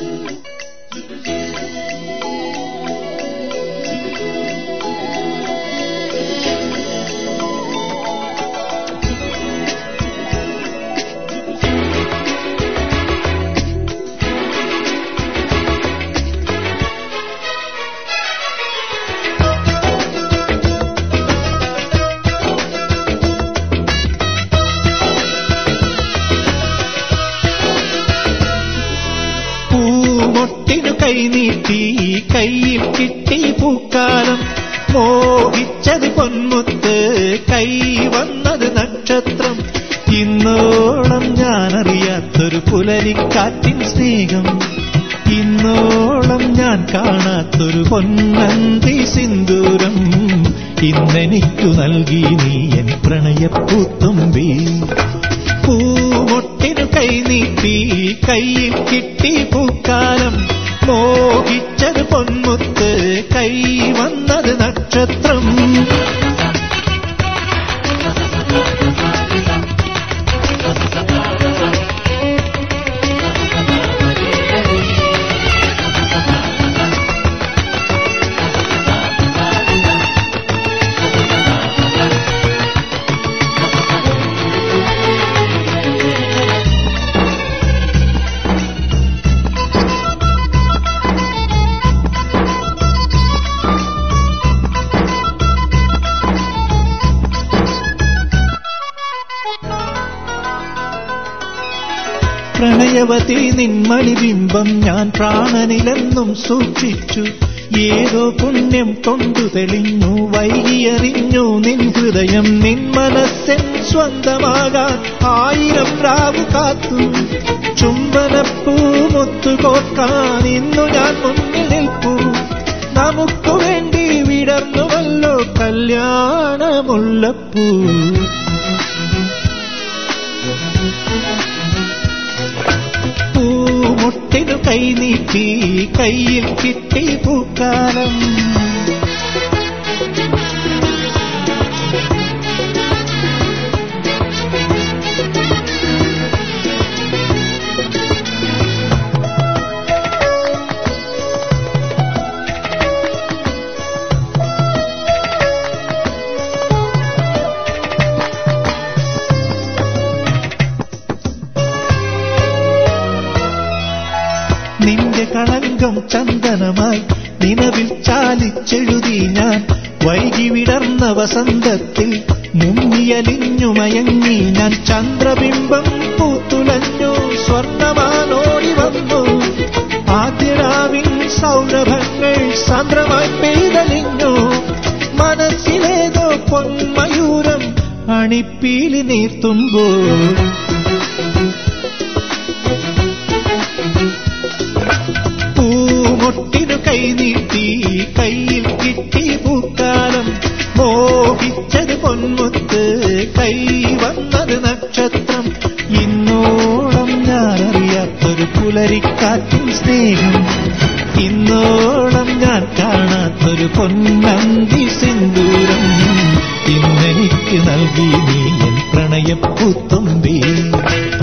കൈനീട്ടി കയ്യിൽ കിട്ടി പൂക്കാലം, മോഹിച്ചത് പൊന്മുത്ത്, കൈ വന്നത് നക്ഷത്രം. ഇന്നോളം ഞാനറിയാത്തൊരു പുലരിക്കാറ്റിൻ സ്നേഹം, ഇന്നോളം ഞാൻ കാണാത്തൊരു പൊന്നന്തി സിന്ദൂരം, ഇന്നെനിക്കു നൽകി നീ എൻ പ്രണയപ്പൂത്തുമ്പി. പൂമൊട്ടിനു കൈനീട്ടി കയ്യിൽ കിട്ടി പൂക്കാലം, മോഹിച്ചത് പൊന്മുത്ത്, കൈ വന്നത് നക്ഷത്രം. പ്രണയവതി നിന്മണിബിംബം ഞാൻ പ്രാണനിലെന്നും സൂക്ഷിച്ചു, ഏതോ പുണ്യം കൊണ്ടു തെളിഞ്ഞു, വൈകിയറിഞ്ഞു നിൻ ഹൃദയം, നിൻ മനസ്സെൻ സ്വന്തമാകാൻ 1000 രാവു കാത്തു. ചുംബനപ്പൂ മുത്തുകോർക്കാൻ ഇന്നു ഞാൻ മുന്നിൽ നിൽപ്പൂ, നമുക്കു വേണ്ടി വിടർന്നുവല്ലോ കല്യാണമുള്ളപ്പൂ. പൂമൊട്ടിനു കൈനീട്ടി കയ്യിൽ കിട്ടി പൂക്കാലം, നിന്റെ കളങ്കം ചന്ദനമായി നിലവിൽ ചാലിച്ചെഴുതി ഞാൻ, വൈകി വിടർന്ന വസന്തത്തിൽ മുങ്ങിയലിഞ്ഞു മയങ്ങി ഞാൻ. ചന്ദ്രബിംബം പൂത്തുലഞ്ഞു, സ്വർണ്ണമാനോടി വന്നു, ആദ്യരാവിൻ സൗരഭങ്ങൾ സാന്ദ്രമായി പെയ്തലിഞ്ഞു. മനസ്സിലേതോ പൊന്മയൂരം അണിപ്പീലി നീർത്തുമ്പോൾ, പൂമൊട്ടിനു കൈനീട്ടി കയ്യിൽ കിട്ടി പൂക്കാലം, മോഹിച്ചത് പൊന്മുത്ത്, കൈ വന്നത് നക്ഷത്രം. ഇന്നോളം ഞാനറിയാത്തൊരു പുലരിക്കാറ്റിൻ സ്നേഹം, ഇന്നോളം ഞാൻ കാണാത്തൊരു പൊന്നന്തി സിന്ദൂരം, ഇന്നെനിക്ക് നൽകി നീ എൻ പ്രണയപ്പൂത്തുമ്പി.